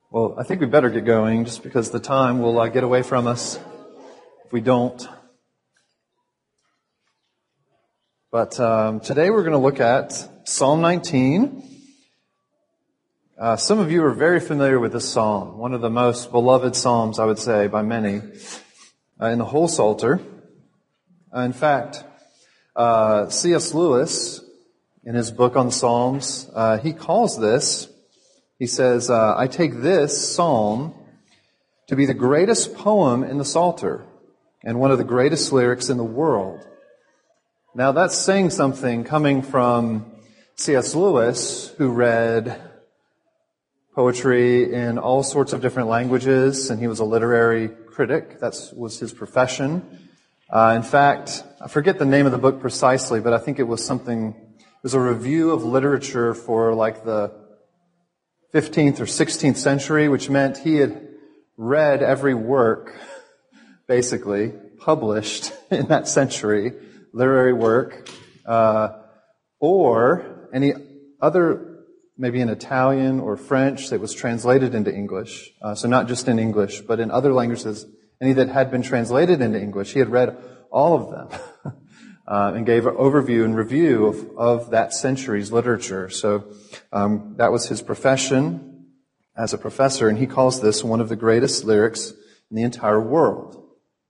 Well, I think we better get going just because the time will get away from us if we don't. But today we're going to look at Psalm 19. Some of you are very familiar with this psalm, one of the most beloved psalms, I would say, by many in the whole Psalter. In fact, C.S. Lewis, in his book on the Psalms, he calls this, he says, I take this psalm to be the greatest poem in the Psalter and one of the greatest lyrics in the world. Now that's saying something coming from C.S. Lewis, who read poetry in all sorts of different languages, and he was a literary critic. That was his profession. In fact, I forget the name of the book precisely, but I think it was a review of literature for like the 15th or 16th century, which meant he had read every work, basically, published in that century, literary work, or any other, maybe in Italian or French that was translated into English. So not just in English, but in other languages, any that had been translated into English. He had read all of them and gave an overview and review of that century's literature. So that was his profession as a professor, and he calls this one of the greatest lyrics in the entire world.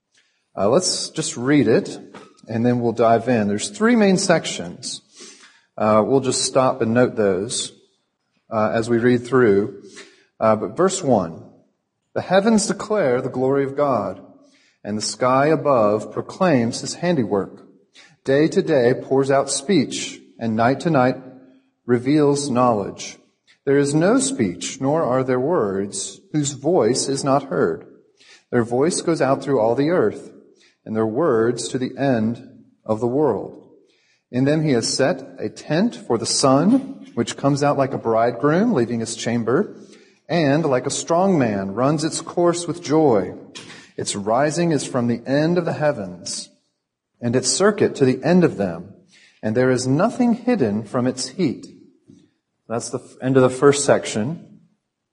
Let's just read it, and then we'll dive in. There's three main sections. We'll just stop and note those as we read through. But verse 1, the heavens declare the glory of God, and the sky above proclaims his handiwork. Day to day pours out speech, and night to night reveals knowledge. There is no speech, nor are there words, whose voice is not heard. Their voice goes out through all the earth, and their words to the end of the world. In them he has set a tent for the sun, which comes out like a bridegroom leaving his chamber, and like a strong man runs its course with joy. Its rising is from the end of the heavens, and its circuit to the end of them, and there is nothing hidden from its heat. That's the end of the first section,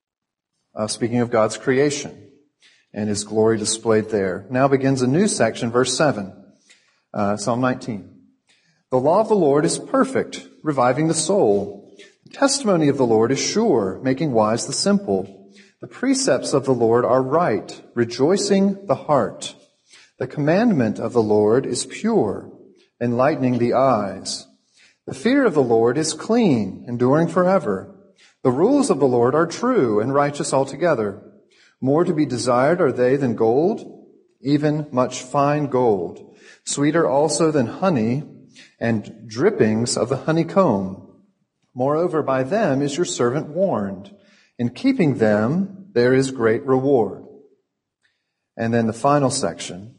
speaking of God's creation and his glory displayed there. Now begins a new section, verse 7, Psalm 19. The law of the Lord is perfect, reviving the soul. The testimony of the Lord is sure, making wise the simple. The precepts of the Lord are right, rejoicing the heart. The commandment of the Lord is pure, enlightening the eyes. The fear of the Lord is clean, enduring forever. The rules of the Lord are true and righteous altogether. More to be desired are they than gold, even much fine gold. Sweeter also than honey and drippings of the honeycomb. Moreover, by them is your servant warned. In keeping them, there is great reward. And then the final section.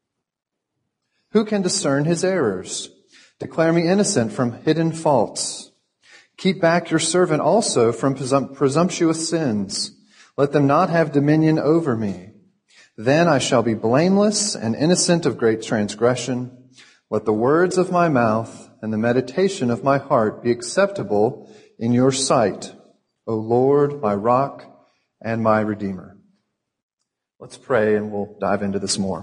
Who can discern his errors? Declare me innocent from hidden faults. Keep back your servant also from presumptuous sins. Let them not have dominion over me. Then I shall be blameless and innocent of great transgression. Let the words of my mouth and the meditation of my heart be acceptable in your sight, O Lord, my rock and my redeemer. Let's pray and we'll dive into this more.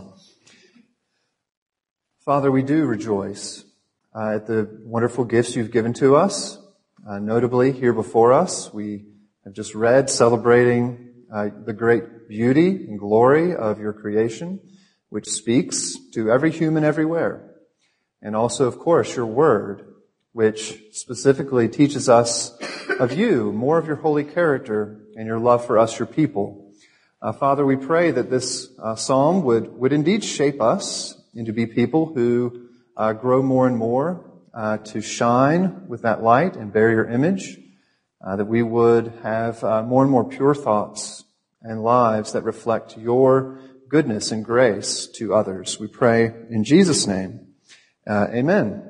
Father, we do rejoice at the wonderful gifts you've given to us. Notably, here before us, we have just read celebrating the great beauty and glory of your creation, which speaks to every human everywhere. And also, of course, your word, which specifically teaches us of you, more of your holy character and your love for us, your people. Father, we pray that this psalm would indeed shape us into be people who grow more and more to shine with that light and bear your image, that we would have more and more pure thoughts and lives that reflect your goodness and grace to others. We pray in Jesus' name. Amen.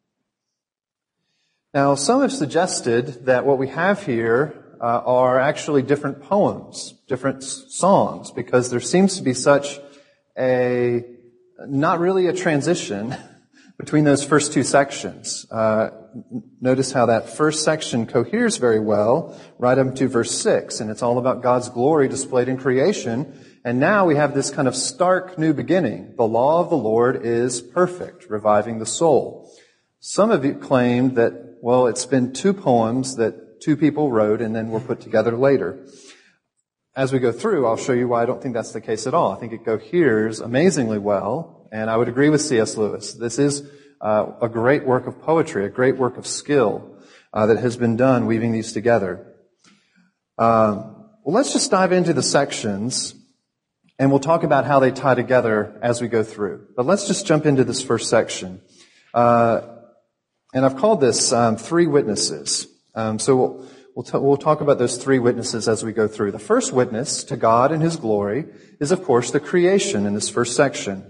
Now, some have suggested that what we have here are actually different poems, different songs, because there seems to be such not really a transition between those first two sections. notice how that first section coheres very well right up to verse 6, and it's all about God's glory displayed in creation. And now we have this kind of stark new beginning. The law of the Lord is perfect, reviving the soul. Some of you claimed that, well, it's been two poems that two people wrote and then were put together later. As we go through, I'll show you why I don't think that's the case at all. I think it coheres amazingly well, and I would agree with C.S. Lewis. This is a great work of poetry, a great work of skill that has been done weaving these together. Well, let's just dive into the sections, and we'll talk about how they tie together as we go through. But let's just jump into this first section. And I've called this three witnesses. So we'll talk about those three witnesses as we go through. The first witness to God and His glory is, of course, the creation in this first section.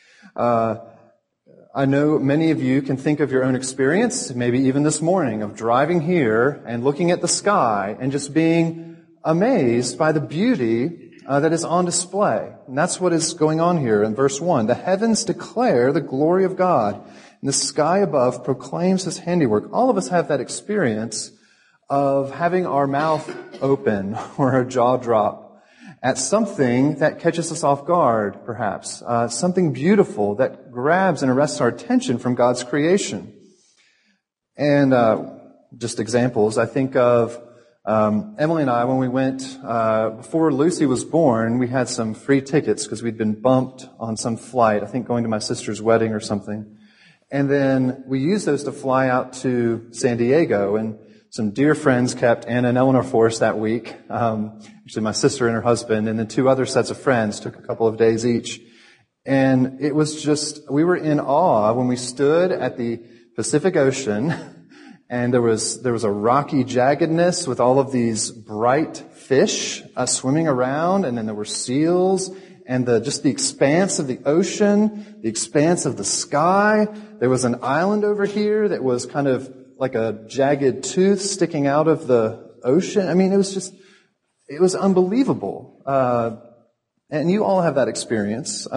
I know many of you can think of your own experience, maybe even this morning, of driving here and looking at the sky and just being amazed by the beauty that is on display. And that's what is going on here in verse 1. The heavens declare the glory of God, and the sky above proclaims His handiwork. All of us have that experience of having our mouth open or our jaw drop at something that catches us off guard, perhaps. Something beautiful that grabs and arrests our attention from God's creation. And just examples, I think of Emily and I, when we went, before Lucy was born, we had some free tickets because we'd been bumped on some flight, I think going to my sister's wedding or something. And then we used those to fly out to San Diego, and some dear friends kept Anna and Eleanor for us that week. Actually, my sister and her husband, and then two other sets of friends took a couple of days each. And it was just, we were in awe when we stood at the Pacific Ocean, and there was a rocky jaggedness with all of these bright fish swimming around, and then there were seals, and just the expanse of the ocean, the expanse of the sky. There was an island over here that was kind of like a jagged tooth sticking out of the ocean. I mean, it was unbelievable. And you all have that experience.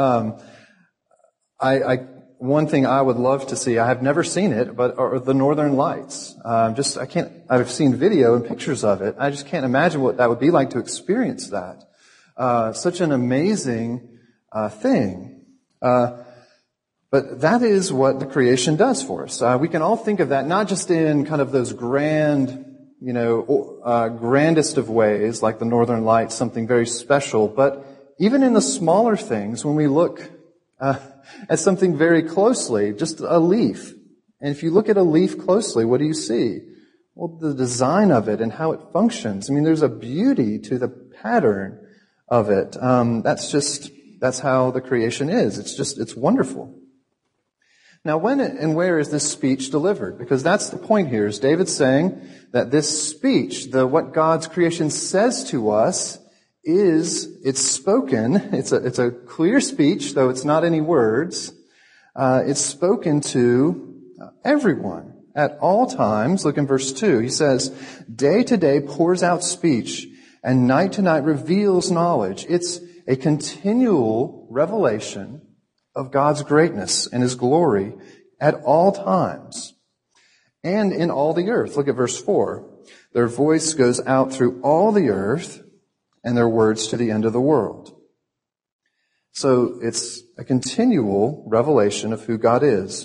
One thing I would love to see, I have never seen it, but are the Northern Lights. I've seen video and pictures of it. I just can't imagine what that would be like to experience that. Such an amazing thing. But that is what the creation does for us. We can all think of that not just in kind of those grand, grandest of ways, like the Northern Lights, something very special, but even in the smaller things, when we look at something very closely, just a leaf. And if you look at a leaf closely, what do you see? Well, the design of it and how it functions. I mean, there's a beauty to the pattern of it. That's how the creation is. It's wonderful. Now, when and where is this speech delivered? Because that's the point here, is David saying that this speech, what God's creation says to us, it's spoken. It's a clear speech, though it's not any words. It's spoken to everyone at all times. Look in verse 2. He says, day to day pours out speech, and night to night reveals knowledge. It's a continual revelation of God's greatness and His glory at all times and in all the earth. Look at verse 4. Their voice goes out through all the earth, and their words to the end of the world. So it's a continual revelation of who God is.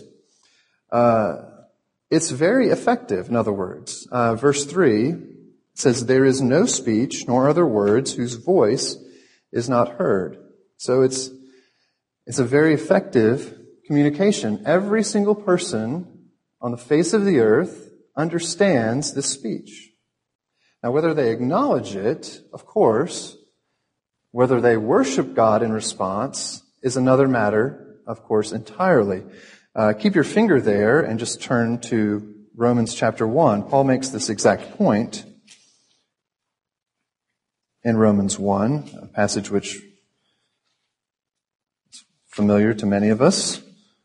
It's very effective, in other words. Verse 3 says, there is no speech nor other words whose voice is not heard. So it's a very effective communication. Every single person on the face of the earth understands this speech. Now, whether they acknowledge it, of course, whether they worship God in response is another matter, of course, entirely. Keep your finger there and just turn to Romans chapter 1. Paul makes this exact point in Romans 1, a passage which is familiar to many of us.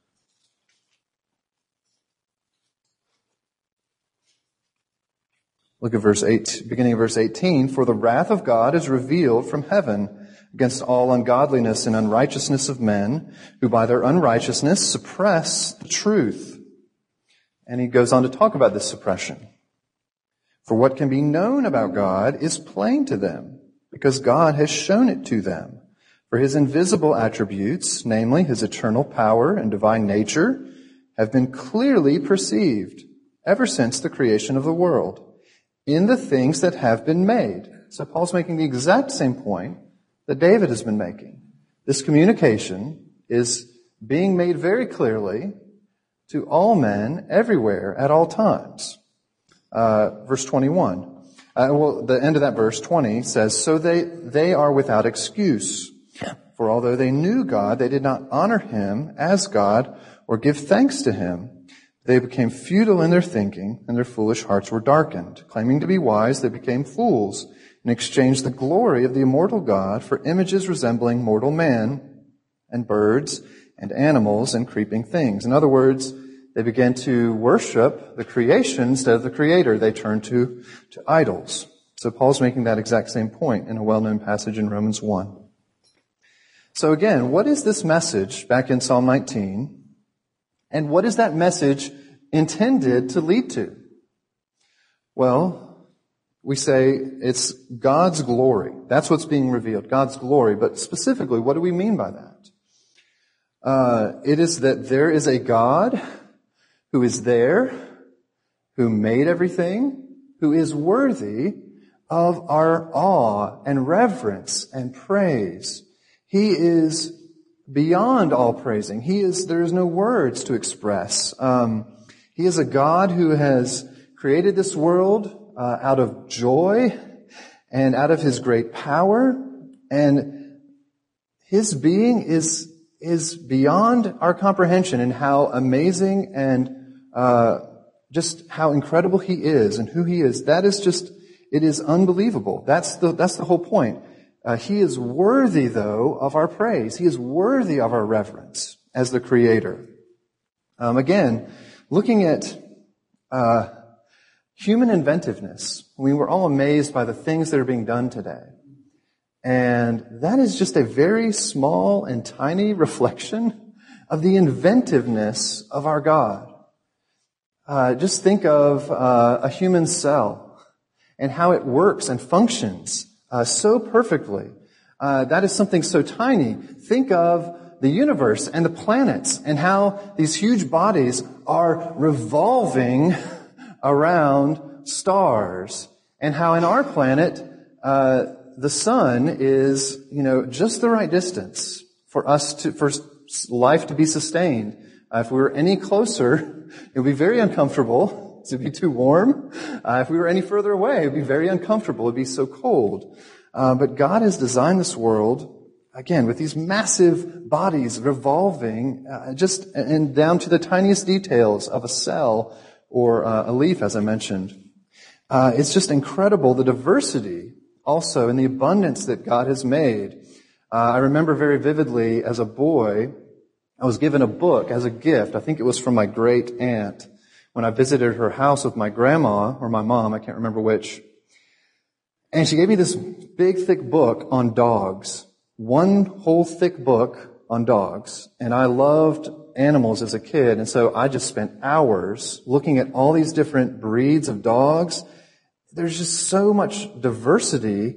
Look at verse 8, beginning of verse 18. For the wrath of God is revealed from heaven against all ungodliness and unrighteousness of men, who by their unrighteousness suppress the truth. And he goes on to talk about this suppression. For what can be known about God is plain to them, because God has shown it to them. For his invisible attributes, namely his eternal power and divine nature, have been clearly perceived ever since the creation of the world, in the things that have been made. So Paul's making the exact same point that David has been making. This communication is being made very clearly to all men everywhere at all times. Verse 21. The end of that verse, 20, says, So they are without excuse. For although they knew God, they did not honor him as God or give thanks to him. They became futile in their thinking, and their foolish hearts were darkened. Claiming to be wise, they became fools, and exchanged the glory of the immortal God for images resembling mortal man, and birds, and animals, and creeping things. In other words, they began to worship the creation instead of the Creator. They turned to idols. So Paul's making that exact same point in a well-known passage in Romans 1. So again, what is this message back in Psalm 19? And what is that message intended to lead to? Well, we say it's God's glory. That's what's being revealed, God's glory. But specifically, what do we mean by that? It is that there is a God who is there, who made everything, who is worthy of our awe and reverence and praise. He is beyond all praising. There is no words to express. He is a God who has created this world out of joy and out of his great power, and his being is beyond our comprehension in how amazing and just how incredible he is and who he is. It is unbelievable. That's the whole point. He is worthy, though, of our praise. He is worthy of our reverence as the Creator. Again, looking at human inventiveness, we were all amazed by the things that are being done today. And that is just a very small and tiny reflection of the inventiveness of our God. Just think of a human cell and how it works and functions so perfectly. That is something so tiny. Think of the universe and the planets and how these huge bodies are revolving around stars, and how in our planet, the sun is, just the right distance for life to be sustained. If we were any closer, it would be very uncomfortable. It would be too warm. If we were any further away, it would be very uncomfortable. It would be so cold. But God has designed this world, again, with these massive bodies revolving, and down to the tiniest details of a cell or a leaf, as I mentioned. It's just incredible, the diversity also and the abundance that God has made. I remember very vividly as a boy, I was given a book as a gift. I think it was from my great aunt when I visited her house with my grandma or my mom, I can't remember which. And she gave me this big, thick book on dogs. One whole thick book on dogs. And I loved animals as a kid. And so I just spent hours looking at all these different breeds of dogs. There's just so much diversity.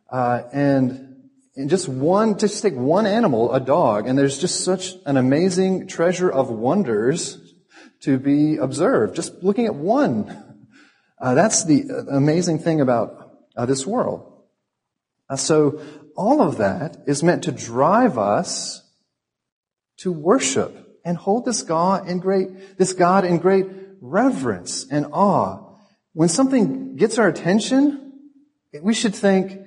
And just take one animal, a dog, and there's just such an amazing treasure of wonders to be observed. Just looking at one. That's the amazing thing about this world. So all of that is meant to drive us to worship and hold this God in great reverence and awe. When something gets our attention, we should think,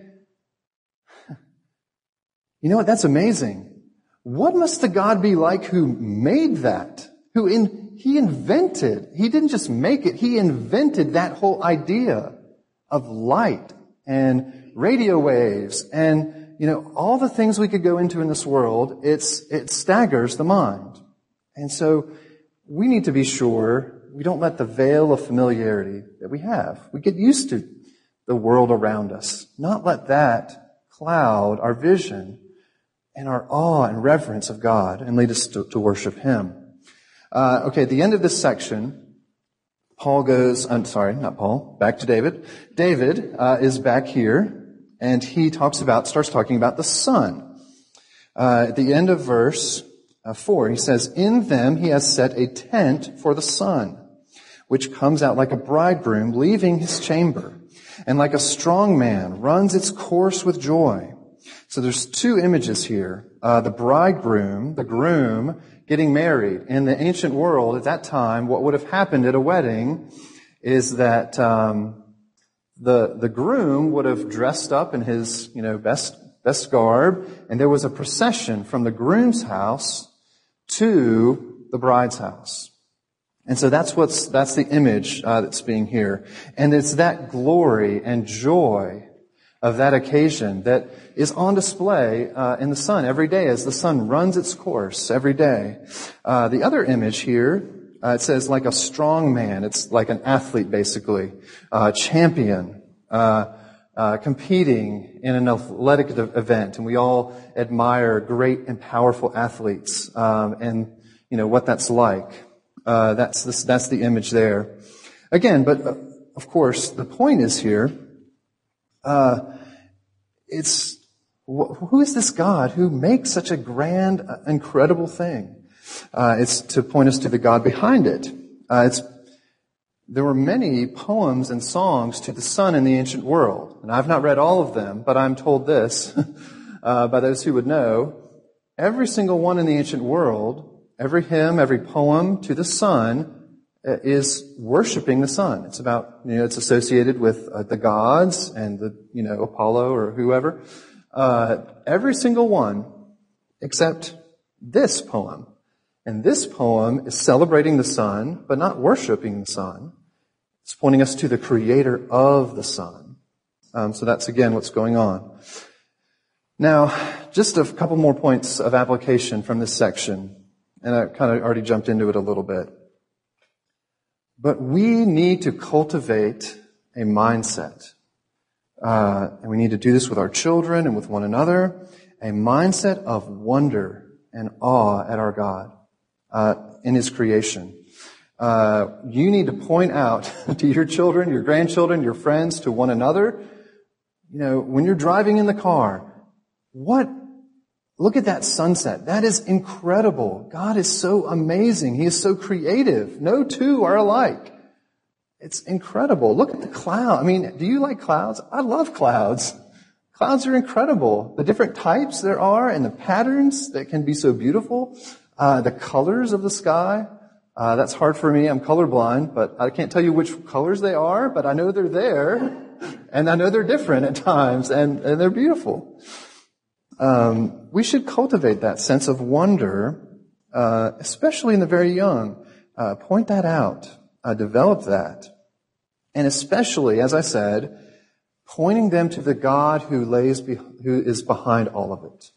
you know what, that's amazing. What must the God be like who made that? He invented, he didn't just make it, he invented that whole idea of light and radio waves and, all the things we could go into in this world. It staggers the mind. And so we need to be sure we don't let the veil of familiarity that we have, we get used to the world around us, not let that cloud our vision and our awe and reverence of God and lead us to worship Him. At the end of this section, back to David. David is back here, and he starts talking about the sun. At the end of verse 4, he says, "In them he has set a tent for the sun, which comes out like a bridegroom leaving his chamber, and like a strong man runs its course with joy." So there's two images here. The bridegroom, the groom, getting married. In the ancient world at that time, what would have happened at a wedding is that the groom would have dressed up in his best garb, and there was a procession from the groom's house to the bride's house. And so that's the image that's being here. And it's that glory and joy of that occasion that is on display in the sun every day as the sun runs its course every day. The other image here, it says like a strong man. It's like an athlete, basically, champion, competing in an athletic event. And we all admire great and powerful athletes, and what that's like. That's the image there. Again, but of course, the point is here, who is this God who makes such a grand, incredible thing? It's to point us to the God behind it. There were many poems and songs to the sun in the ancient world, and I've not read all of them, but I'm told this by those who would know. Every single one in the ancient world, every hymn, every poem to the sun is worshiping the sun. It's about, it's associated with the gods and the, Apollo or whoever. Every single one except this poem. And this poem is celebrating the sun, but not worshiping the sun. It's pointing us to the creator of the sun. So that's again what's going on. Now, just a couple more points of application from this section. And I kind of already jumped into it a little bit. But we need to cultivate a mindset. And we need to do this with our children and with one another. A mindset of wonder and awe at our God in His creation. You need to point out to your children, your grandchildren, your friends, to one another, when you're driving in the car, look at that sunset. That is incredible. God is so amazing. He is so creative. No two are alike. It's incredible. Look at the cloud. Do you like clouds? I love clouds. Clouds are incredible. The different types there are and the patterns that can be so beautiful. The colors of the sky. That's hard for me. I'm colorblind, but I can't tell you which colors they are, but I know they're there. And I know they're different at times, and they're beautiful. We should cultivate that sense of wonder, especially in the very young. Point that out. Develop that. And especially, as I said, pointing them to the God who is behind all of it.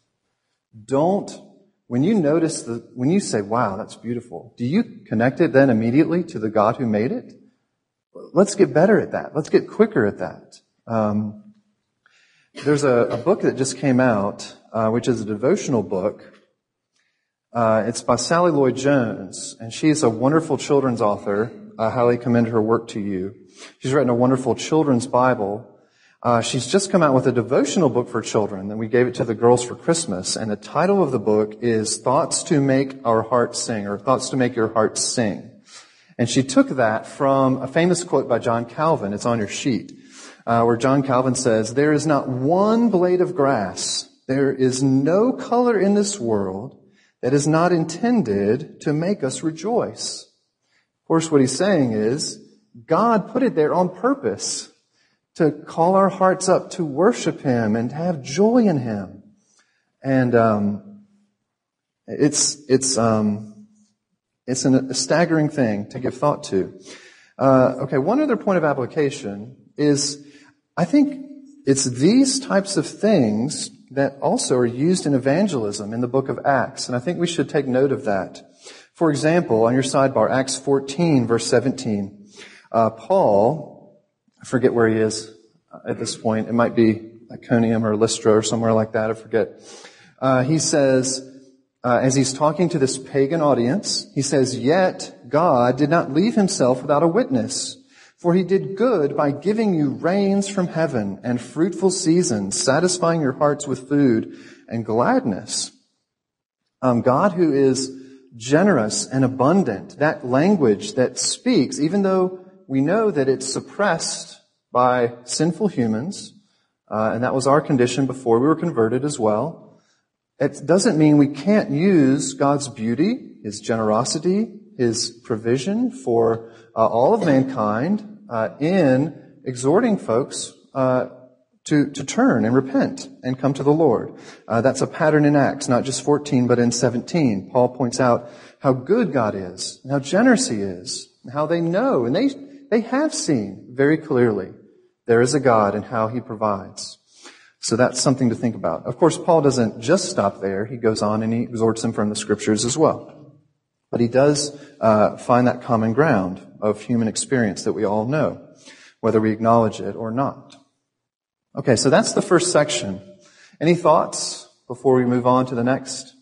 When you say, wow, that's beautiful, do you connect it then immediately to the God who made it? Let's get better at that. Let's get quicker at that. There's a book that just came out, which is a devotional book. It's by Sally Lloyd Jones, and she's a wonderful children's author. I highly commend her work to you. She's written a wonderful children's Bible. She's just come out with a devotional book for children, and we gave it to the girls for Christmas. And the title of the book is Thoughts to Make Our Hearts Sing, or Thoughts to Make Your Heart Sing. And she took that from a famous quote by John Calvin. It's on your sheet, where John Calvin says, "There is not one blade of grass, there is no color in this world that is not intended to make us rejoice." Of course, what he's saying is, God put it there on purpose to call our hearts up to worship Him and to have joy in Him. And it's a staggering thing to give thought to. One other point of application is, I think it's these types of things that also are used in evangelism in the book of Acts. And I think we should take note of that. For example, on your sidebar, Acts 14, verse 17, Paul, I forget where he is at this point. It might be Iconium or Lystra or somewhere like that. I forget. He says, as he's talking to this pagan audience, he says, "Yet God did not leave himself without a witness, for he did good by giving you rains from heaven and fruitful seasons, satisfying your hearts with food and gladness." God who is generous and abundant, that language that speaks, even though we know that it's suppressed by sinful humans, and that was our condition before we were converted as well, it doesn't mean we can't use God's beauty, His generosity, His provision for all of mankind in exhorting folks to turn and repent and come to the Lord. That's a pattern in Acts, not just 14, but in 17. Paul points out how good God is, and how generous He is, and how they know, and they have seen very clearly there is a God and how He provides. So that's something to think about. Of course, Paul doesn't just stop there. He goes on and he exhorts them from the Scriptures as well. But he does find that common ground of human experience that we all know, whether we acknowledge it or not. Okay, so that's the first section. Any thoughts before we move on to the next?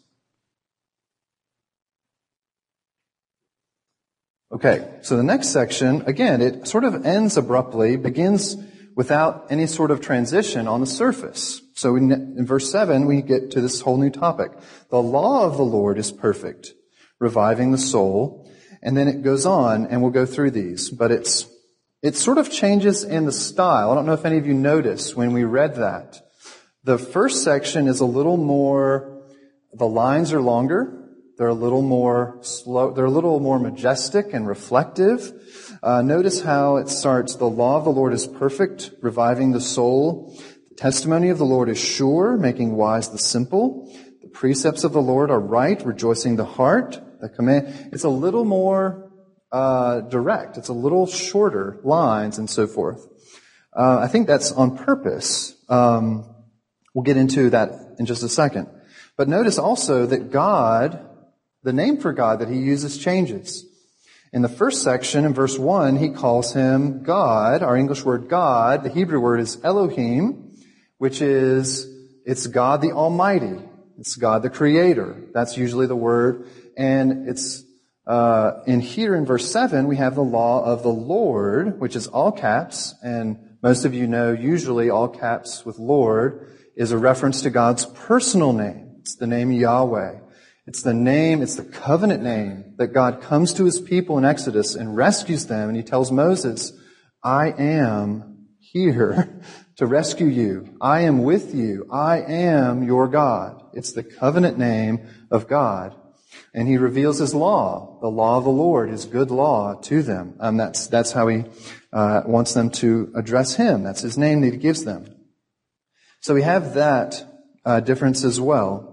Okay, so the next section, again, it sort of ends abruptly, begins without any sort of transition on the surface. So in verse 7, we get to this whole new topic. The law of the Lord is perfect, reviving the soul. And then it goes on, and we'll go through these, but it sort of changes in the style. I don't know if any of you noticed when we read that. The first section is a little more, the lines are longer. They're a little more slow. They're a little more majestic and reflective. Notice how it starts, the law of the Lord is perfect, reviving the soul. The testimony of the Lord is sure, making wise the simple. The precepts of the Lord are right, rejoicing the heart. The command, it's a little more direct. It's a little shorter lines and so forth. I think that's on purpose. We'll get into that in just a second. But notice also that God, the name for God that He uses changes. In the first section, in verse 1, He calls Him God. Our English word God, the Hebrew word is Elohim, which is, it's God the Almighty. It's God the Creator. That's usually the word. And it's in here in verse 7, we have the law of the Lord, which is all caps. And most of you know usually all caps with Lord is a reference to God's personal name. It's the name Yahweh. It's the covenant name that God comes to His people in Exodus and rescues them. And He tells Moses, I am here to rescue you. I am with you. I am your God. It's the covenant name of God. And He reveals His law, the law of the Lord, His good law to them. That's how He wants them to address Him. That's His name that He gives them. So we have that difference as well.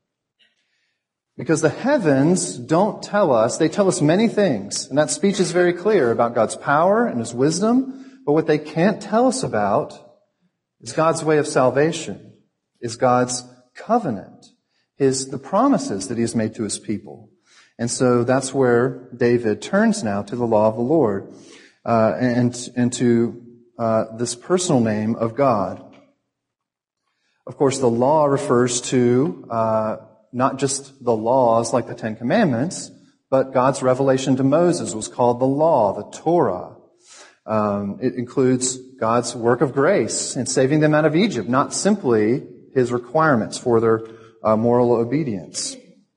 Because the heavens don't tell us, they tell us many things. And that speech is very clear about God's power and His wisdom. But what they can't tell us about is God's way of salvation, is God's covenant, the promises that He has made to His people. And so that's where David turns now to the law of the Lord, and to this personal name of God. Of course, the law refers to not just the laws like the Ten Commandments, but God's revelation to Moses was called the law, the Torah. It includes God's work of grace in saving them out of Egypt, not simply His requirements for their moral obedience.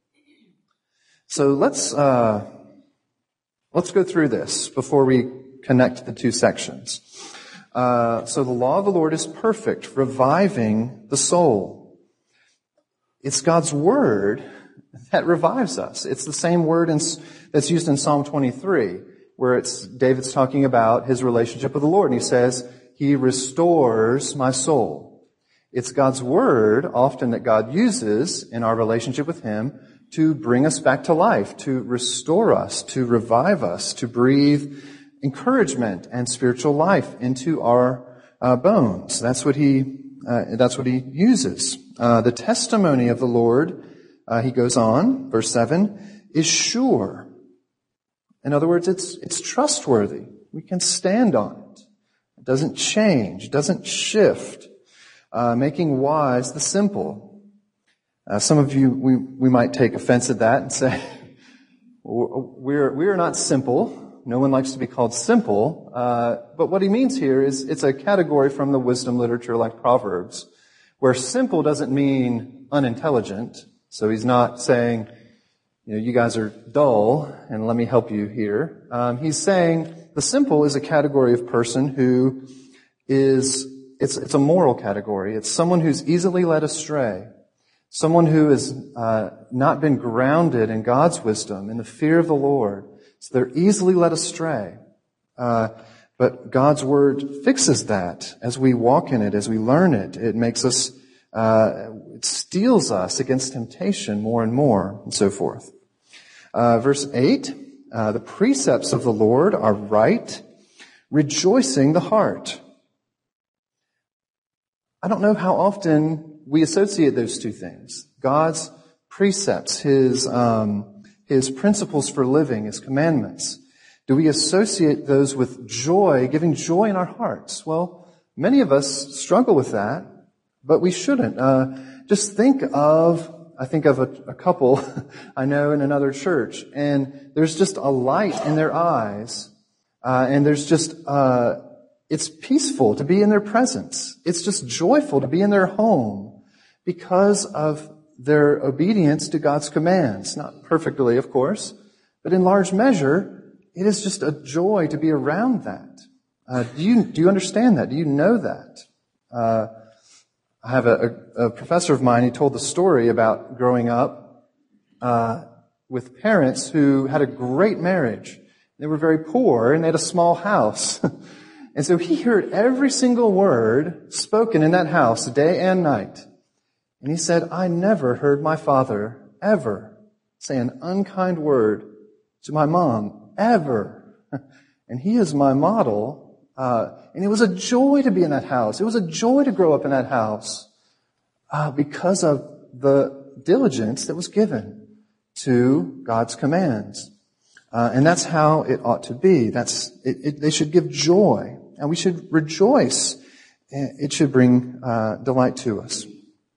So let's go through this before we connect the two sections. So the law of the Lord is perfect, reviving the soul. It's God's word that revives us. It's the same word that's used in Psalm 23, where David's talking about his relationship with the Lord. And he says, He restores my soul. It's God's word often that God uses in our relationship with Him to bring us back to life, to restore us, to revive us, to breathe encouragement and spiritual life into our bones. That's what He uses. The testimony of the Lord, he goes on, verse 7, is sure. In other words, it's trustworthy. We can stand on it. It doesn't change. It doesn't shift. Making wise the simple. Some of you, we might take offense at that and say, we are not simple. No one likes to be called simple. But what he means here is it's a category from the wisdom literature like Proverbs, where simple doesn't mean unintelligent. So he's not saying, you guys are dull and let me help you here. He's saying the simple is a category of person who it's a moral category. It's someone who's easily led astray. Someone who has not been grounded in God's wisdom, in the fear of the Lord. So they're easily led astray. But God's Word fixes that as we walk in it, as we learn it. It makes us, it steels us against temptation more and more, and so forth. Verse 8, the precepts of the Lord are right, rejoicing the heart. I don't know how often we associate those two things. God's precepts, His principles for living, His commandments. Do we associate those with joy, giving joy in our hearts? Well, many of us struggle with that, but we shouldn't. Just think of a couple I know in another church, and there's just a light in their eyes, and there's just, it's peaceful to be in their presence. It's just joyful to be in their home because of their obedience to God's commands. Not perfectly, of course, but in large measure, it is just a joy to be around that. Do you understand that? Do you know that? I have a professor of mine, he told the story about growing up with parents who had a great marriage. They were very poor and they had a small house. And so he heard every single word spoken in that house day and night. And he said, I never heard my father ever say an unkind word to my mom, ever. And he is my model. And it was a joy to be in that house. It was a joy to grow up in that house because of the diligence that was given to God's commands. And that's how it ought to be. They should give joy, and we should rejoice. It should bring delight to us.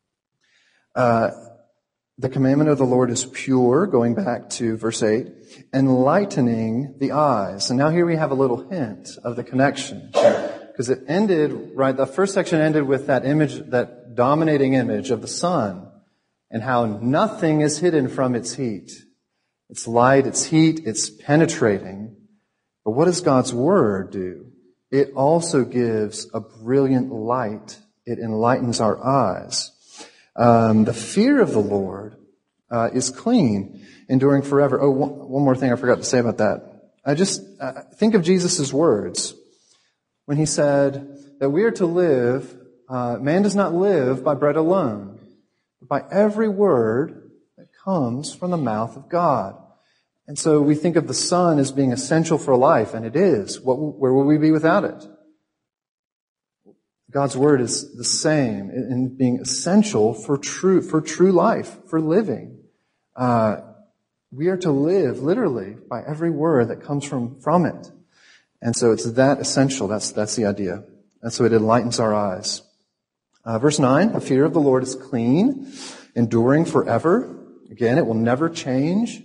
The commandment of the Lord is pure, going back to verse 8, enlightening the eyes. And now here we have a little hint of the connection. Because it ended, right, the first section ended with that image, that dominating image of the sun, and how nothing is hidden from its heat. It's light, it's heat, it's penetrating. But what does God's Word do? It also gives a brilliant light. It enlightens our eyes. The fear of the Lord is clean, enduring forever. Oh, one more thing I forgot to say about that. I just think of Jesus' words when he said that we are to live, man does not live by bread alone, but by every word that comes from the mouth of God. And so we think of the sun as being essential for life, and it is. Where will we be without it? God's Word is the same in being essential for true life, for living. We are to live literally by every word that comes from it. And so it's that essential. That's the idea. And so it enlightens our eyes. Verse 9, the fear of the Lord is clean, enduring forever. Again, it will never change.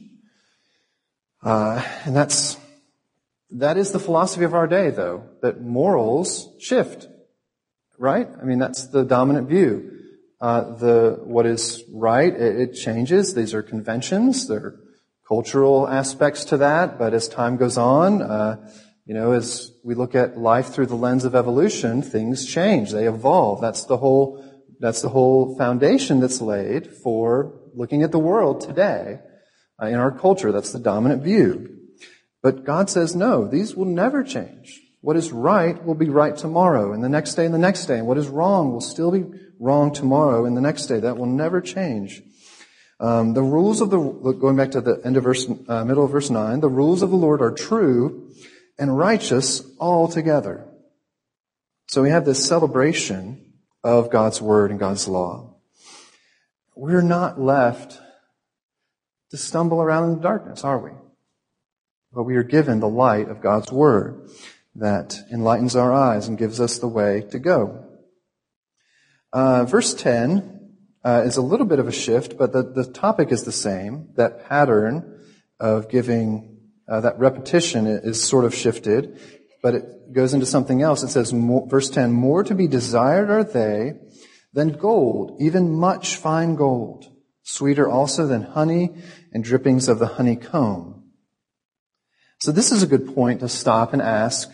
And that is the philosophy of our day, though, that morals shift. Right? I mean, that's the dominant view. What is right, it changes. These are conventions. There are cultural aspects to that. But as time goes on, as we look at life through the lens of evolution, things change. They evolve. That's the whole foundation that's laid for looking at the world today in our culture. That's the dominant view. But God says, no, these will never change. What is right will be right tomorrow, and the next day, and the next day. And what is wrong will still be wrong tomorrow and the next day. That will never change. The rules of going back to the end of middle of verse 9, the rules of the Lord are true and righteous altogether. So we have this celebration of God's Word and God's law. We're not left to stumble around in the darkness, are we? But we are given the light of God's Word that enlightens our eyes and gives us the way to go. Verse 10, is a little bit of a shift, but the topic is the same. That pattern of giving, that repetition is sort of shifted, but it goes into something else. It says, verse 10, more to be desired are they than gold, even much fine gold, sweeter also than honey and drippings of the honeycomb. So this is a good point to stop and ask,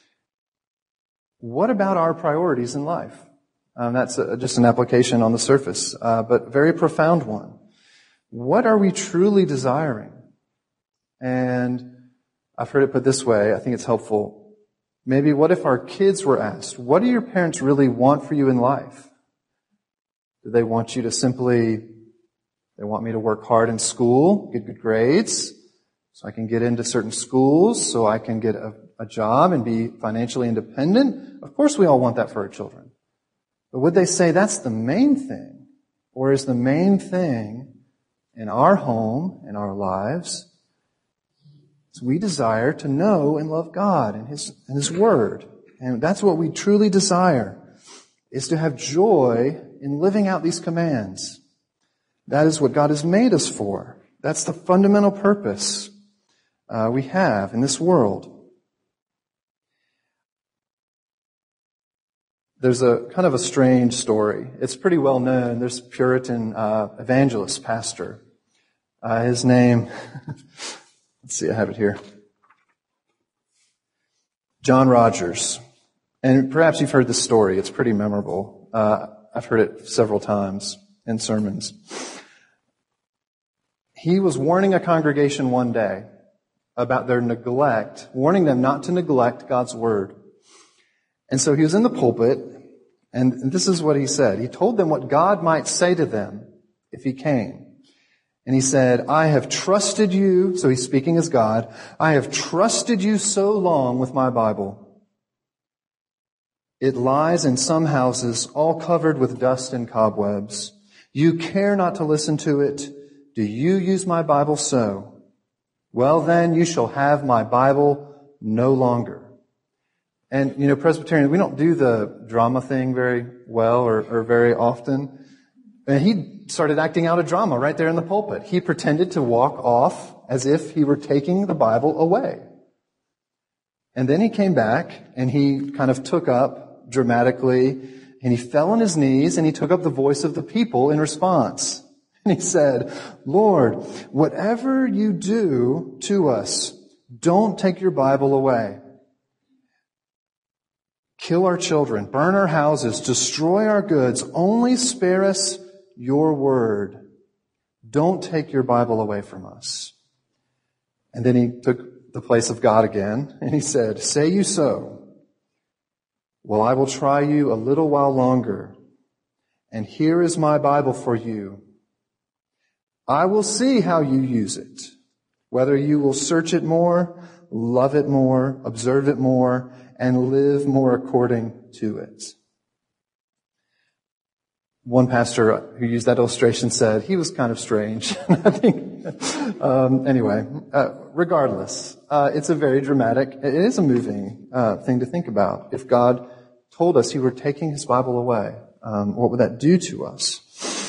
what about our priorities in life? That's just an application on the surface, but very profound one. What are we truly desiring? And I've heard it put this way, I think it's helpful. Maybe what if our kids were asked, what do your parents really want for you in life? Do they want you to they want me to work hard in school, get good grades, so I can get into certain schools, so I can get a job and be financially independent? Of course we all want that for our children. But would they say that's the main thing? Or is the main thing in our home, in our lives, is we desire to know and love God and His Word. And that's what we truly desire, is to have joy in living out these commands. That is what God has made us for. That's the fundamental purpose we have in this world. There's a kind of a strange story. It's pretty well known. There's a Puritan evangelist pastor. His name, let's see, I have it here. John Rogers. And perhaps you've heard this story. It's pretty memorable. I've heard it several times in sermons. He was warning a congregation one day about their neglect, warning them not to neglect God's Word. And so he was in the pulpit, and this is what he said. He told them what God might say to them if He came. And he said, I have trusted you, so he's speaking as God, I have trusted you so long with my Bible. It lies in some houses, all covered with dust and cobwebs. You care not to listen to it. Do you use my Bible so? Well then, you shall have my Bible no longer. And, Presbyterians, we don't do the drama thing very well or very often. And he started acting out a drama right there in the pulpit. He pretended to walk off as if he were taking the Bible away. And then he came back and he kind of took up dramatically, and he fell on his knees and he took up the voice of the people in response. And he said, Lord, whatever you do to us, don't take your Bible away. Kill our children, burn our houses, destroy our goods, only spare us your word. Don't take your Bible away from us. And then he took the place of God again, and he said, say you so? Well, I will try you a little while longer, and here is my Bible for you. I will see how you use it, whether you will search it more, love it more, observe it more, and live more according to it. One pastor who used that illustration said he was kind of strange. I think, anyway, regardless, it's a very dramatic, it is a moving thing to think about. If God told us He were taking His Bible away, what would that do to us?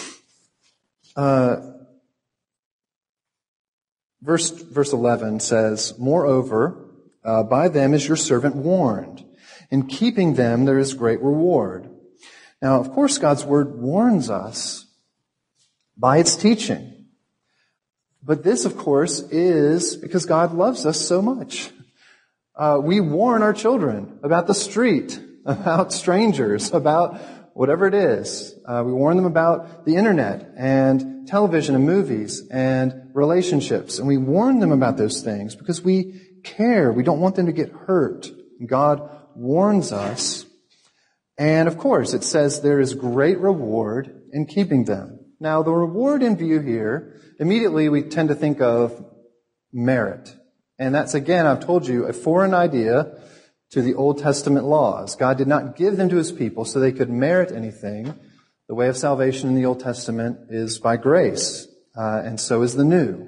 Verse 11 says, moreover, by them is your servant warned. In keeping them there is great reward. Now, of course, God's Word warns us by its teaching. But this, of course, is because God loves us so much. We warn our children about the street, about strangers, about whatever it is. We warn them about the internet and television and movies and relationships. And we warn them about those things because we care. We don't want them to get hurt. God warns us. And of course, it says there is great reward in keeping them. Now, the reward in view here, immediately we tend to think of merit. And that's, again, I've told you, a foreign idea to the Old Testament laws. God did not give them to His people so they could merit anything. The way of salvation in the Old Testament is by grace, and so is the New.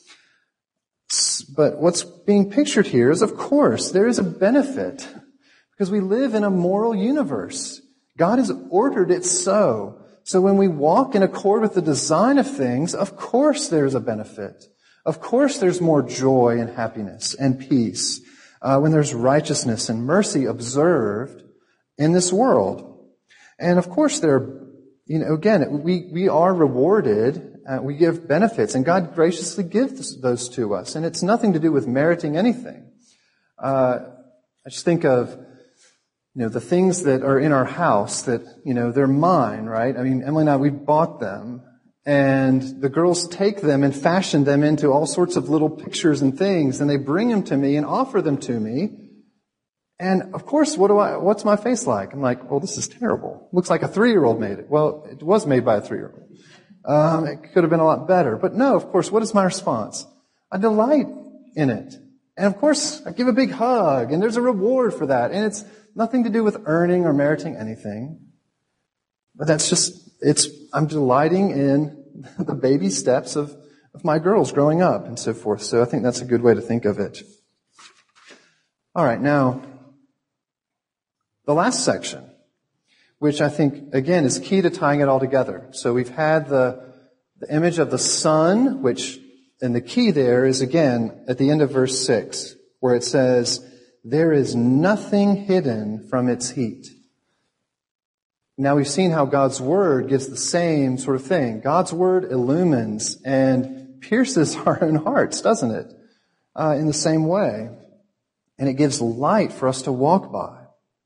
But what's being pictured here is, of course, there is a benefit because we live in a moral universe. God has ordered it so So when we walk in accord with the design of things, of course there's a benefit. Of course there's more joy and happiness and peace when there's righteousness and mercy observed in this world. And of course again, we are rewarded, we give benefits, and God graciously gives those to us. And it's nothing to do with meriting anything. I just think of, the things that are in our house that, they're mine, right? I mean, Emily and I, we bought them, and the girls take them and fashion them into all sorts of little pictures and things, and they bring them to me and offer them to me. And of course, what's my face like? I'm like, well, this is terrible. Looks like a 3-year-old made it. Well, it was made by a 3-year-old. It could have been a lot better. But no, of course, what is my response? I delight in it. And of course, I give a big hug, and there's a reward for that. And it's nothing to do with earning or meriting anything. But I'm delighting in the baby steps of my girls growing up and so forth. So I think that's a good way to think of it. All right, now, the last section, which I think, again, is key to tying it all together. So we've had the image of the sun, and the key there is, again, at the end of verse 6, where it says, there is nothing hidden from its heat. Now we've seen how God's Word gives the same sort of thing. God's Word illumines and pierces our own hearts, doesn't it? In the same way. And it gives light for us to walk by.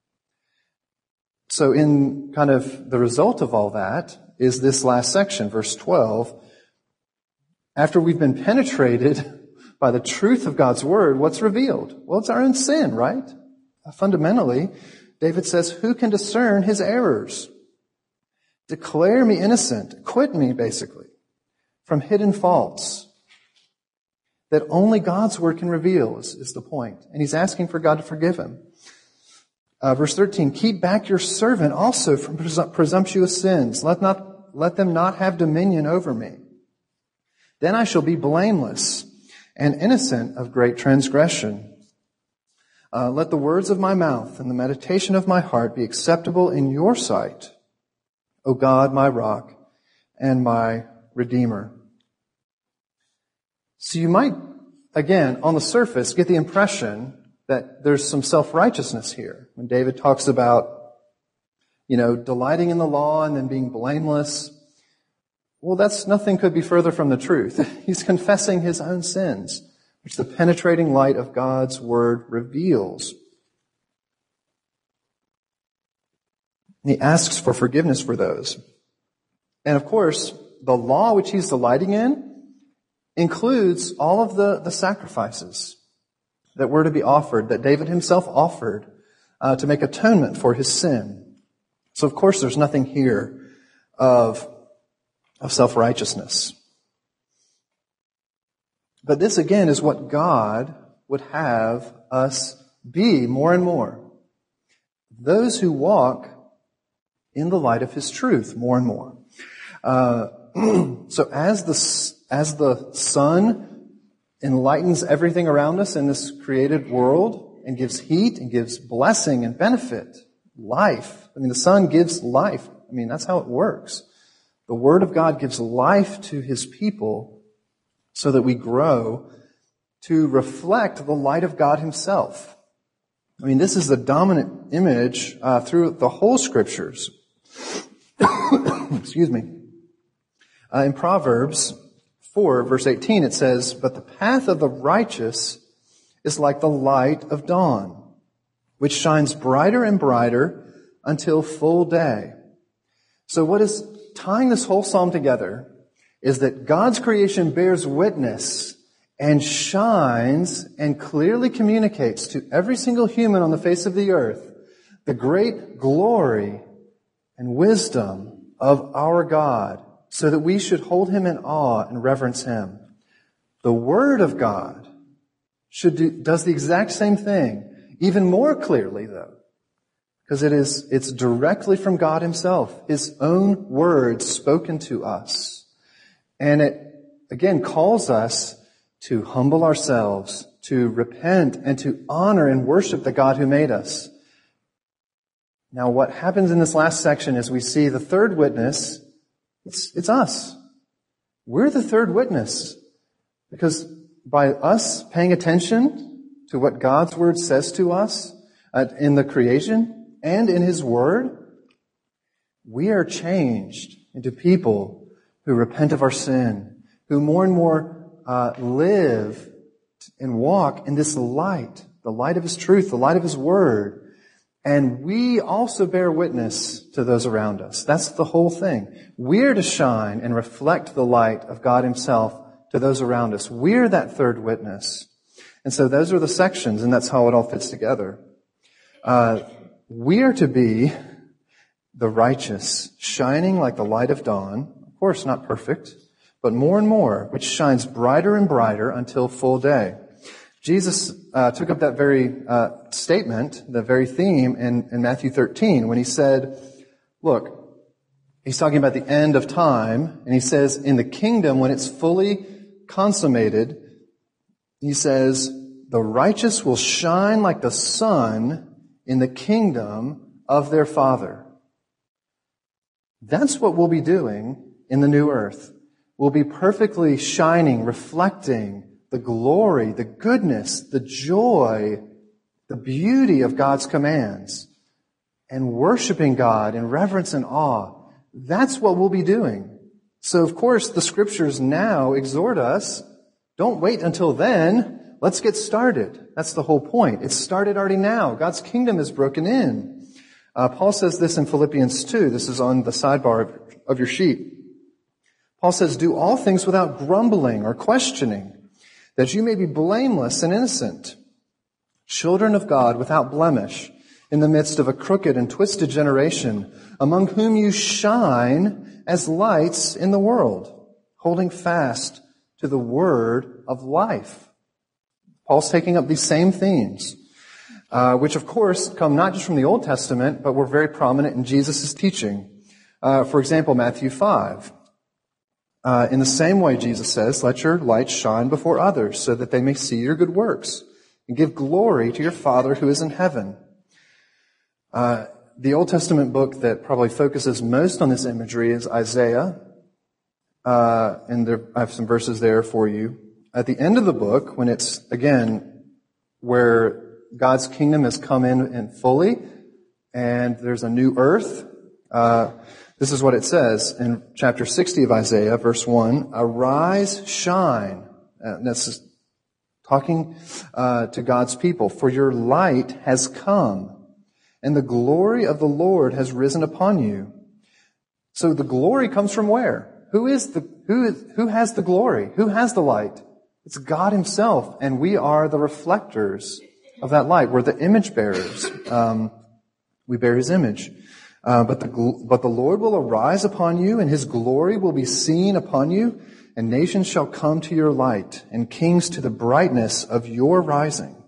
So in kind of the result of all that is this last section, verse 12. After we've been penetrated by the truth of God's Word, what's revealed? Well, it's our own sin, right? Fundamentally, David says, who can discern his errors? Declare me innocent. Acquit me, basically, from hidden faults that only God's Word can reveal is the point. And he's asking for God to forgive him. Verse 13, keep back your servant also from presumptuous sins. Let them not have dominion over me. Then I shall be blameless and innocent of great transgression. Let the words of my mouth and the meditation of my heart be acceptable in your sight, O God, my rock and my Redeemer. So you might, again, on the surface, get the impression that there's some self-righteousness here. When David talks about, delighting in the law and then being blameless, well, nothing could be further from the truth. He's confessing his own sins, which the penetrating light of God's Word reveals. And he asks for forgiveness for those. And of course, the law which he's delighting in includes all of the sacrifices that were to be offered, that David himself offered to make atonement for his sin. So of course there's nothing here of self-righteousness. But this again is what God would have us be more and more. Those who walk in the light of His truth more and more. So as the sun enlightens everything around us in this created world and gives heat and gives blessing and benefit, life. I mean, the sun gives life. I mean, that's how it works. The Word of God gives life to His people so that we grow to reflect the light of God Himself. I mean, this is the dominant image through the whole Scriptures. Excuse me. In Proverbs 4, verse 18, it says, "But the path of the righteous is like the light of dawn, which shines brighter and brighter until full day." So what is tying this whole psalm together is that God's creation bears witness and shines and clearly communicates to every single human on the face of the earth the great glory and wisdom of our God, so that we should hold Him in awe and reverence Him. The Word of God does the exact same thing, even more clearly though, because it's directly from God Himself, His own words spoken to us. And it, again, calls us to humble ourselves, to repent, and to honor and worship the God who made us. Now, what happens in this last section is we see the third witness It's us. We're the third witness. Because by us paying attention to what God's Word says to us in the creation and in His Word, we are changed into people who repent of our sin, who more and more live and walk in this light, the light of His truth, the light of His Word. And we also bear witness to those around us. That's the whole thing. We're to shine and reflect the light of God Himself to those around us. We're that third witness. And so those are the sections, and that's how it all fits together. We are to be the righteous, shining like the light of dawn. Of course, not perfect, but more and more, which shines brighter and brighter until full day. Jesus took up that very statement, the very theme in Matthew 13 when He said, look, He's talking about the end of time, and He says, in the kingdom, when it's fully consummated, He says, the righteous will shine like the sun in the kingdom of their Father. That's what we'll be doing in the new earth. We'll be perfectly shining, reflecting the glory, the goodness, the joy, the beauty of God's commands, and worshiping God in reverence and awe. That's what we'll be doing. So, of course, the Scriptures now exhort us, don't wait until then. Let's get started. That's the whole point. It's started already now. God's kingdom is broken in. Paul says this in Philippians 2. This is on the sidebar of your sheet. Paul says, do all things without grumbling or questioning, that you may be blameless and innocent, children of God without blemish, in the midst of a crooked and twisted generation, among whom you shine as lights in the world, holding fast to the word of life. Paul's taking up these same themes, which of course come not just from the Old Testament, but were very prominent in Jesus' teaching. For example, Matthew 5. In the same way, Jesus says, let your light shine before others so that they may see your good works and give glory to your Father who is in heaven. The Old Testament book that probably focuses most on this imagery is Isaiah. And I have some verses there for you. At the end of the book, when it's, again, where God's kingdom has come in fully, and there's a new earth, this is what it says in chapter 60 of Isaiah, verse 1, arise, shine. And that's just talking to God's people. For your light has come, and the glory of the Lord has risen upon you. So the glory comes from where? Who has the glory? Who has the light? It's God Himself, and we are the reflectors of that light. We're the image bearers. We bear His image. But the Lord will arise upon you, and His glory will be seen upon you, and nations shall come to your light, and kings to the brightness of your rising.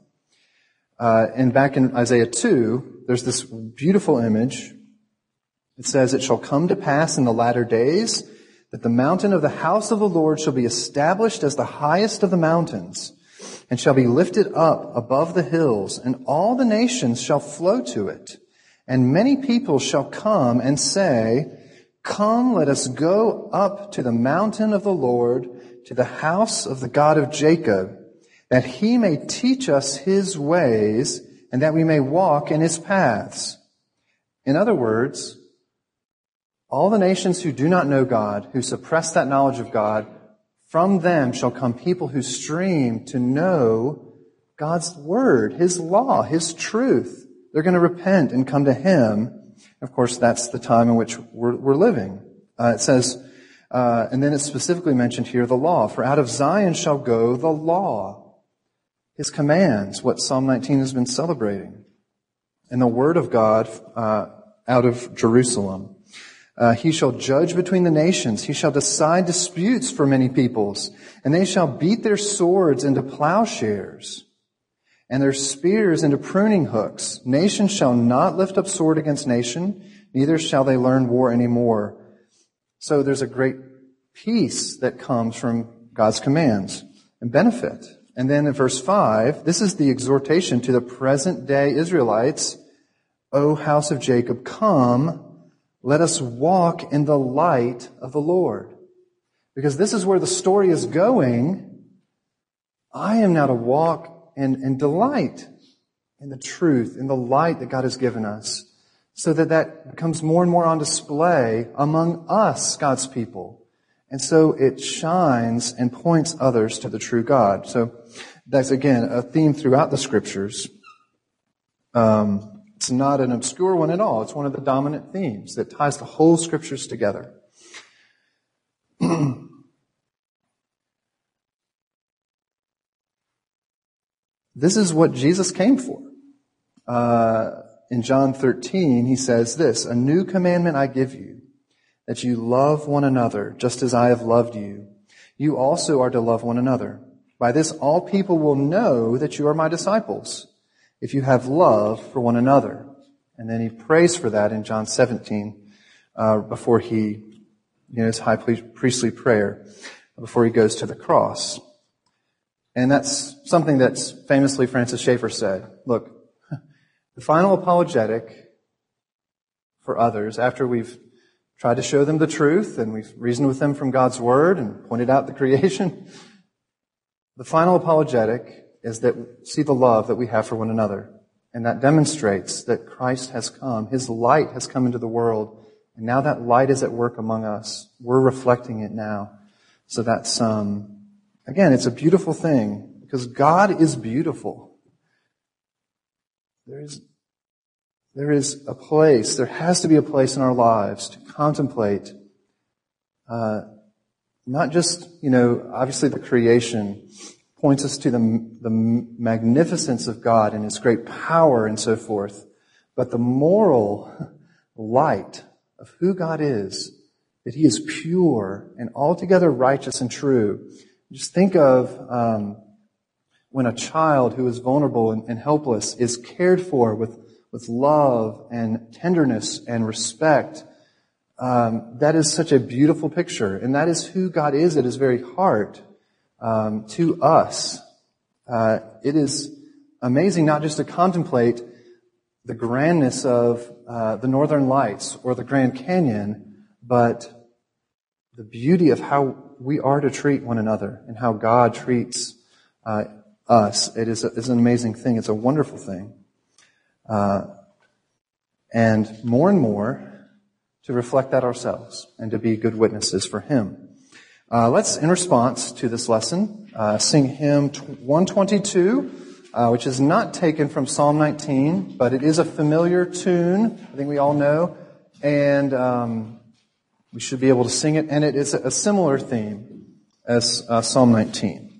And back in Isaiah 2, there's this beautiful image. It says, it shall come to pass in the latter days that the mountain of the house of the Lord shall be established as the highest of the mountains, and shall be lifted up above the hills, and all the nations shall flow to it. And many people shall come and say, come, let us go up to the mountain of the Lord, to the house of the God of Jacob, that He may teach us His ways, and that we may walk in His paths. In other words, all the nations who do not know God, who suppress that knowledge of God, from them shall come people who stream to know God's word, His law, His truth. They're going to repent and come to Him. Of course, that's the time in which we're living. It says, and then it's specifically mentioned here, the law. For out of Zion shall go the law, His commands, what Psalm 19 has been celebrating. And the word of God out of Jerusalem. He shall judge between the nations. He shall decide disputes for many peoples. And they shall beat their swords into plowshares, and their spears into pruning hooks. Nation shall not lift up sword against nation, neither shall they learn war anymore. So there's a great peace that comes from God's commands and benefit. And then in verse 5, this is the exhortation to the present day Israelites. O house of Jacob, come, let us walk in the light of the Lord. Because this is where the story is going. I am now to walk and delight in the truth, in the light that God has given us, so that that becomes more and more on display among us, God's people. And so it shines and points others to the true God. So that's, again, a theme throughout the Scriptures. It's not an obscure one at all. It's one of the dominant themes that ties the whole Scriptures together. This is what Jesus came for. In John 13, he says this, "A new commandment I give you, that you love one another just as I have loved you. You also are to love one another. By this all people will know that you are my disciples, if you have love for one another." And then he prays for that in John 17, before he, his high priestly prayer, before he goes to the cross. And that's something that's famously Francis Schaeffer said. Look, the final apologetic for others, after we've tried to show them the truth and we've reasoned with them from God's Word and pointed out the creation, the final apologetic is that see the love that we have for one another. And that demonstrates that Christ has come. His light has come into the world. And now that light is at work among us. We're reflecting it now. So that's, again, it's a beautiful thing because God is beautiful. There is a place, there has to be a place in our lives to contemplate, not just, obviously the creation points us to the magnificence of God and His great power and so forth, but the moral light of who God is, that He is pure and altogether righteous and true. Just think of when a child who is vulnerable and helpless is cared for with love and tenderness and respect. That is such a beautiful picture. And that is who God is at His very heart to us. It is amazing not just to contemplate the grandness of the Northern Lights or the Grand Canyon, but the beauty of how we are to treat one another and how God treats us. It's an amazing thing. It's a wonderful thing. And more to reflect that ourselves and to be good witnesses for Him. Let's, in response to this lesson, sing hymn 122, which is not taken from Psalm 19, but it is a familiar tune. I think we all know. And we should be able to sing it. And it is a similar theme as Psalm 19.